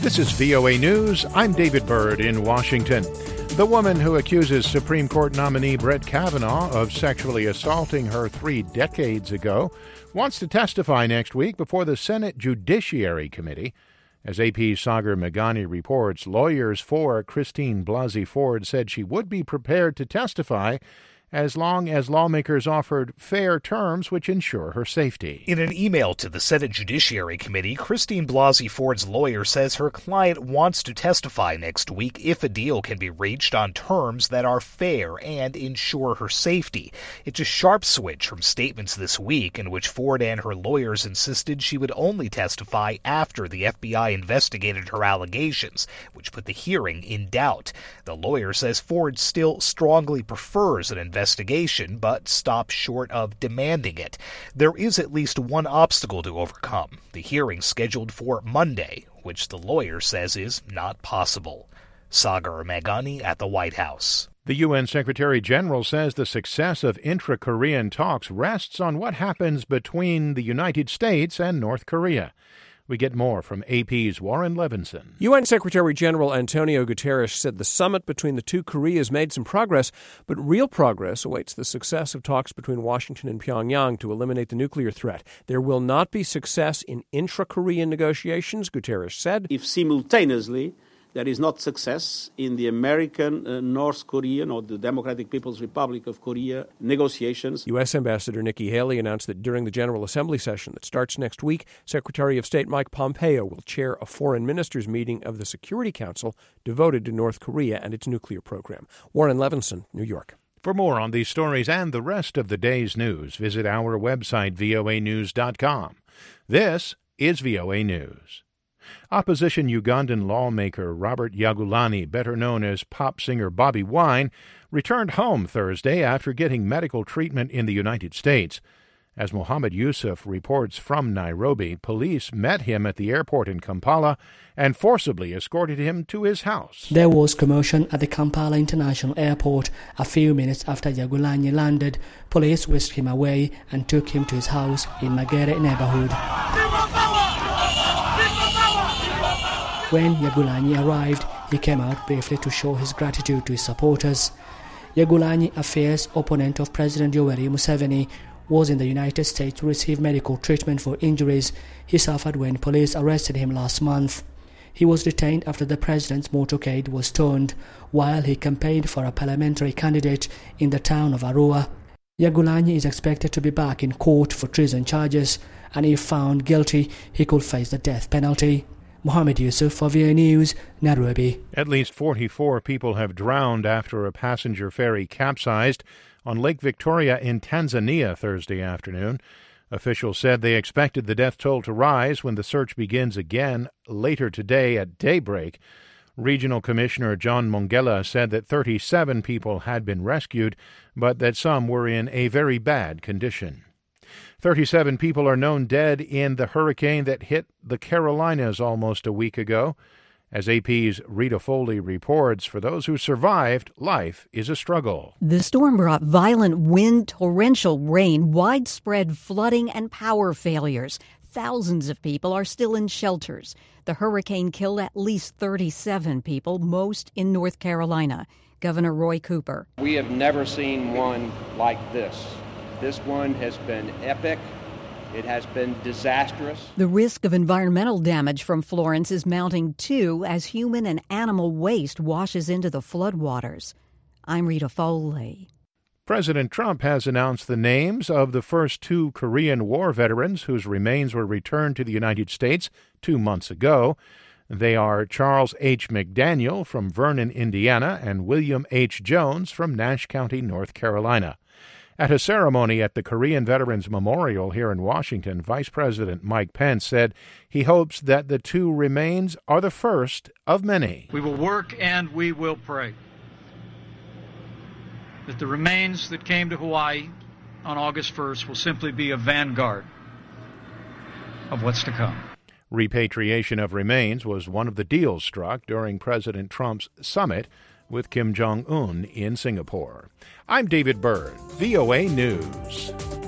This is VOA News. I'm David Byrd in Washington. The woman who accuses Supreme Court nominee Brett Kavanaugh of sexually assaulting her 3 decades ago wants to testify next week before the Senate Judiciary Committee. As AP's Sagar Meghani reports, lawyers for Christine Blasey Ford said she would be prepared to testify as long as lawmakers offered fair terms which ensure her safety. In an email to the Senate Judiciary Committee, Christine Blasey Ford's lawyer says her client wants to testify next week if a deal can be reached on terms that are fair and ensure her safety. It's a sharp switch from statements this week in which Ford and her lawyers insisted she would only testify after the FBI investigated her allegations, which put the hearing in doubt. The lawyer says Ford still strongly prefers an investigation, but stops short of demanding it. There is at least one obstacle to overcome: the hearing scheduled for Monday, which the lawyer says is not possible. Sagar Meghani at the White House. The UN Secretary General says the success of intra-Korean talks rests on what happens between the United States and North Korea. We get more from AP's Warren Levinson. UN Secretary General Antonio Guterres said the summit between the two Koreas made some progress, but real progress awaits the success of talks between Washington and Pyongyang to eliminate the nuclear threat. There will not be success in intra-Korean negotiations, Guterres said. If simultaneously there is not success in the American, North Korean, or the Democratic People's Republic of Korea negotiations. U.S. Ambassador Nikki Haley announced that during the General Assembly session that starts next week, Secretary of State Mike Pompeo will chair a foreign ministers' meeting of the Security Council devoted to North Korea and its nuclear program. Warren Levinson, New York. For more on these stories and the rest of the day's news, visit our website, voanews.com. This is VOA News. Opposition Ugandan lawmaker Robert Kyagulanyi, better known as pop singer Bobi Wine, returned home Thursday after getting medical treatment in the United States. As Mohammed Yusuf reports from Nairobi, police met him at the airport in Kampala and forcibly escorted him to his house. There was commotion at the Kampala International Airport. A few minutes after Kyagulanyi landed, police whisked him away and took him to his house in Magere neighborhood. When Kyagulanyi arrived, he came out briefly to show his gratitude to his supporters. Kyagulanyi, a fierce opponent of President Yoweri Museveni, was in the United States to receive medical treatment for injuries he suffered when police arrested him last month. He was detained after the president's motorcade was towed while he campaigned for a parliamentary candidate in the town of Arua. Kyagulanyi is expected to be back in court for treason charges, and if found guilty, he could face the death penalty. Mohammed Yusuf for VOA News, Nairobi. At least 44 people have drowned after a passenger ferry capsized on Lake Victoria in Tanzania Thursday afternoon. Officials said they expected the death toll to rise when the search begins again later today at daybreak. Regional Commissioner John Mongella said that 37 people had been rescued, but that some were in a very bad condition. 37 people are known dead in the hurricane that hit the Carolinas almost a week ago. As AP's Rita Foley reports, for those who survived, life is a struggle. The storm brought violent wind, torrential rain, widespread flooding, and power failures. Thousands of people are still in shelters. The hurricane killed at least 37 people, most in North Carolina. Governor Roy Cooper. We have never seen one like this. This one has been epic. It has been disastrous. The risk of environmental damage from Florence is mounting, too, as human and animal waste washes into the floodwaters. I'm Rita Foley. President Trump has announced the names of the first 2 Korean War veterans whose remains were returned to the United States 2 months ago. They are Charles H. McDaniel from Vernon, Indiana, and William H. Jones from Nash County, North Carolina. At a ceremony at the Korean Veterans Memorial here in Washington, Vice President Mike Pence said he hopes that the 2 remains are the first of many. We will work and we will pray that the remains that came to Hawaii on August 1st will simply be a vanguard of what's to come. Repatriation of remains was one of the deals struck during President Trump's summit with Kim Jong-un in Singapore. I'm David Byrd, VOA News.